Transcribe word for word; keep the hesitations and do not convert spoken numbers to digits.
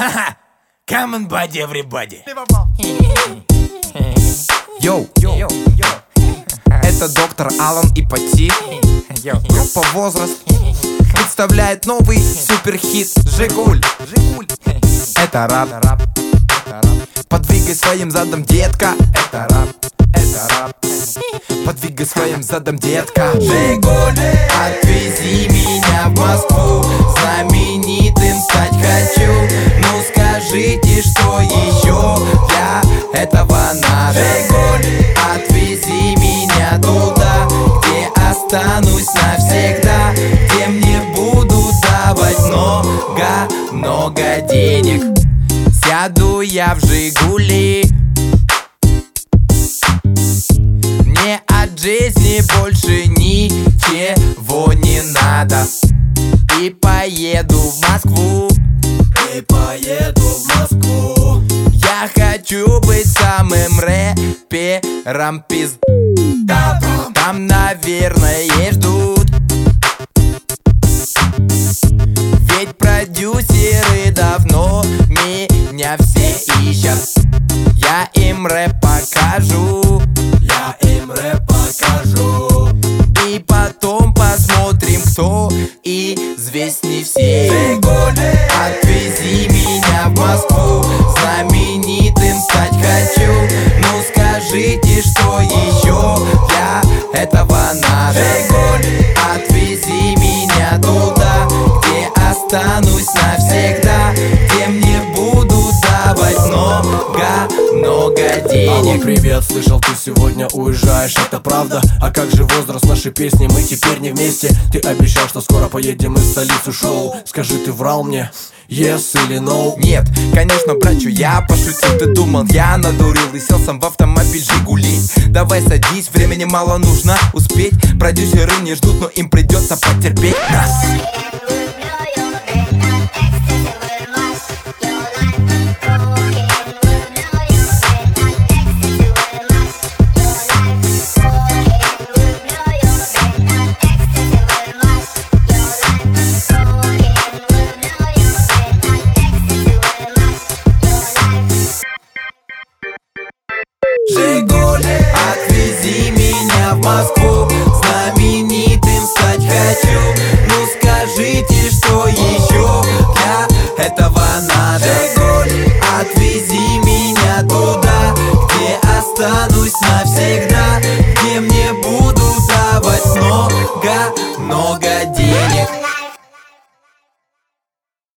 Ха-ха! Come on, buddy, everybody! Йоу, йоу, это доктор Алан и Пати. Группа «Возраст» представляет новый суперхит «Жигуль». Это рап. Подвигай своим задом, детка. Это рап. Это рап. Подвигай своим задом, детка. Жигуль, отвези меня в Москву. Знаменитым стать хочу. Ну скажите, что еще для этого надо. Жигуль, отвези меня туда, где останусь навсегда, где мне будут давать много, много денег. Сяду я в Жигули, мне от жизни больше ничего не надо. И поеду в Москву, И поеду в Москву. я хочу быть самым рэпером пизд. Там, наверное, ждут, ведь продюсеры давно меня все ищут. Я им рэп покажу, Я им рэп покажу. и потом посмотрим, кто известней всех. Жигуль, Отвези меня в Москву, знаменитым стать хочу. Ну скажите, что еще для этого надо. Жигуль, Отвези меня туда, где останусь навсегда, где мне будут давать много, много Алло, денег. привет, слышал, ты сегодня уезжаешь, это правда? А как же возраст нашей песни, мы теперь не вместе. Ты обещал, что скоро поедем в столицу шоу. Скажи, ты врал мне, yes или no? Нет, конечно, братчу, я пошутил. Ты думал, я надурил и сел сам в автомобиль Жигули. Давай садись, времени мало, нужно успеть. Продюсеры не ждут, но им придется потерпеть нас. Жигуль, Отвези меня в Москву.